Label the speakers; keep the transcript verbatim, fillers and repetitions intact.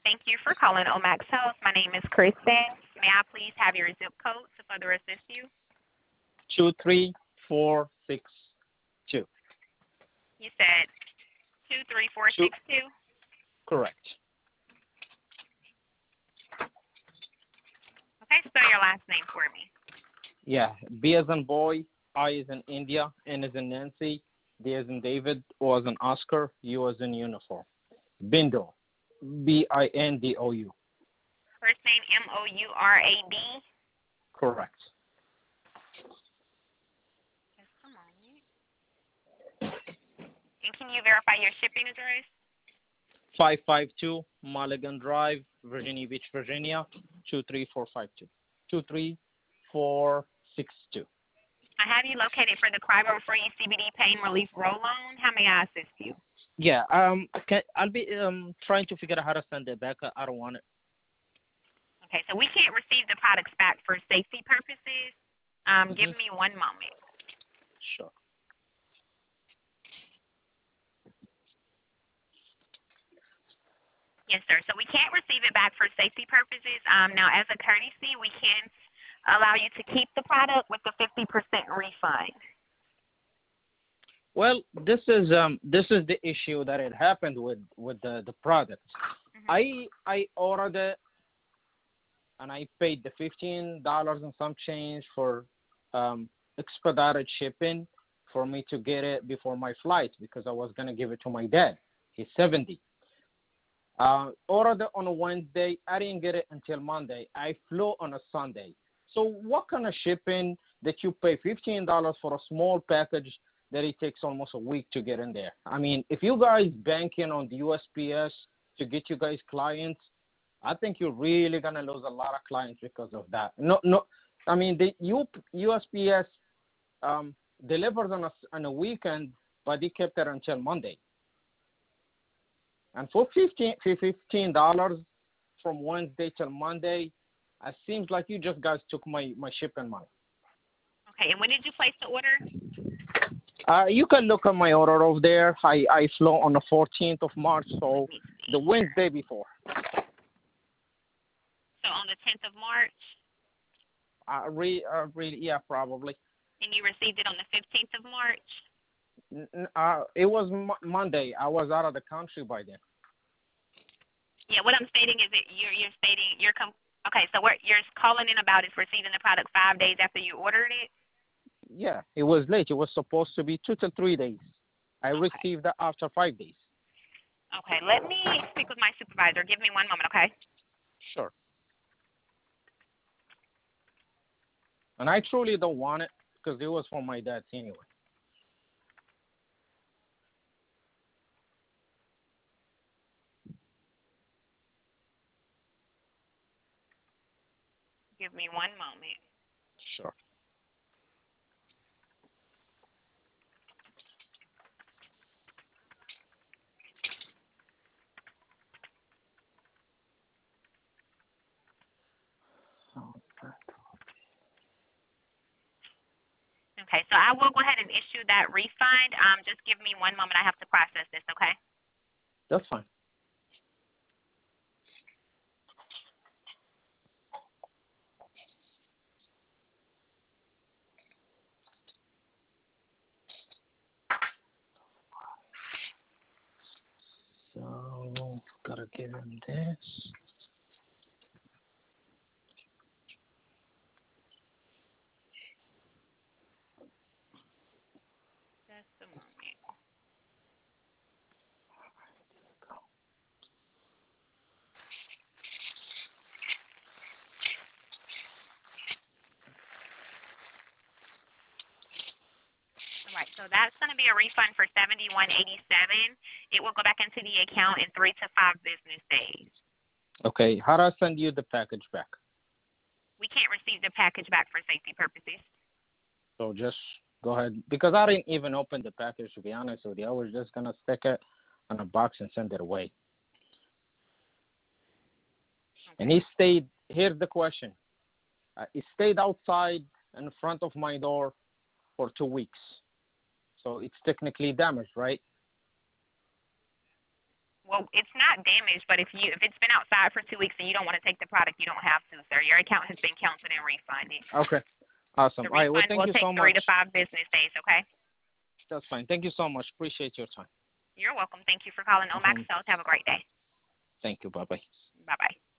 Speaker 1: Thank you for calling Omax Health. My name is Kristen. May I please have your zip code to further assist you?
Speaker 2: Two three four six two.
Speaker 1: You said two three four
Speaker 2: Two.
Speaker 1: six two.
Speaker 2: Correct.
Speaker 1: Okay, spell your last name for me.
Speaker 2: Yeah. B as in boy, I as in India, N as in Nancy, D as in David, O as in Oscar, U as in uniform. Bindo. B I N D O U.
Speaker 1: First name M O U R A D.
Speaker 2: Correct.
Speaker 1: Just a moment. And can you verify your shipping address?
Speaker 2: five five two Mulligan Drive, Virginia Beach, Virginia, two three four five two. two three four six two.
Speaker 1: I have you located for the Cryo-Free C B D Pain Relief Roll-On. How may I assist you?
Speaker 2: Yeah, um, can, I'll be um trying to figure out how to send it back. I don't want it.
Speaker 1: Okay, so we can't receive the products back for safety purposes. Um,
Speaker 2: Mm-hmm.
Speaker 1: Give me one moment.
Speaker 2: Sure.
Speaker 1: Yes, sir. So we can't receive it back for safety purposes. Um, now, as a courtesy, we can allow you to keep the product with the fifty percent refund.
Speaker 2: Well, this is um this is the issue that it happened with with the the product.
Speaker 1: Mm-hmm.
Speaker 2: I I ordered it and I paid the fifteen dollars and some change for um expedited shipping for me to get it before my flight because I was gonna give it to my dad. He's seventy. Uh, ordered it on a Wednesday. I didn't get it until Monday. I flew on a Sunday. So what kind of shipping that you pay fifteen dollars for a small package that it takes almost a week to get in there? I mean, if you guys banking on the U S P S to get you guys clients, I think you're really gonna lose a lot of clients because of that. No, no, I mean the U, USPS um, delivers on a on a weekend, but they kept it until Monday. And for fifteen fifteen dollars from Wednesday till Monday, it seems like you just guys took my, my shipping money.
Speaker 1: Okay, and when did you place the order?
Speaker 2: Uh, you can look at my order over there. I, I flew on the fourteenth of March, so the Wednesday before.
Speaker 1: So on the tenth of March?
Speaker 2: Uh, re, uh, really, yeah, probably.
Speaker 1: And you received it on the fifteenth of March?
Speaker 2: Uh, it was mo- Monday. I was out of the country by then.
Speaker 1: Yeah, what I'm stating is that you're you're stating you're com- okay. So what you're calling in about is receiving the product five days after you ordered it.
Speaker 2: Yeah, it was late. It was supposed to be two to three days. I
Speaker 1: Okay.
Speaker 2: received it after five days.
Speaker 1: Okay, let me speak with my supervisor. Give me one moment, okay?
Speaker 2: Sure. And I truly don't want it because it was for my dad anyway.
Speaker 1: Give me one moment.
Speaker 2: Sure.
Speaker 1: Okay, so I will go ahead and issue that refund. Um, just give me one moment. I have to process this, okay?
Speaker 2: That's fine. So, gotta give him this.
Speaker 1: Just a moment. All right, so that's going to be a refund for seventy-one eighty-seven. It will go back into the account in three to five business days.
Speaker 2: Okay, how do I send you the package back?
Speaker 1: We can't receive the package back for safety purposes.
Speaker 2: So just go ahead. Because I didn't even open the package, to be honest with you. I was just going to stick it in a box and send it away.
Speaker 1: Okay.
Speaker 2: And he stayed, here's the question. Uh, he stayed outside in front of my door for two weeks. So it's technically damaged, right?
Speaker 1: Well, it's not damaged, but if you if it's been outside for two weeks and you don't want to take the product, you don't have to, sir. Your account has been counted and refunded.
Speaker 2: Okay. Awesome.
Speaker 1: The
Speaker 2: All right. Well,
Speaker 1: refund
Speaker 2: thank
Speaker 1: will
Speaker 2: you
Speaker 1: take
Speaker 2: so
Speaker 1: three
Speaker 2: much.
Speaker 1: to five business days. Okay.
Speaker 2: That's fine. Thank you so much. Appreciate your time.
Speaker 1: You're welcome. Thank you for calling Omax
Speaker 2: Um,
Speaker 1: Sales. Have a great day.
Speaker 2: thank you. Bye bye.
Speaker 1: Bye bye.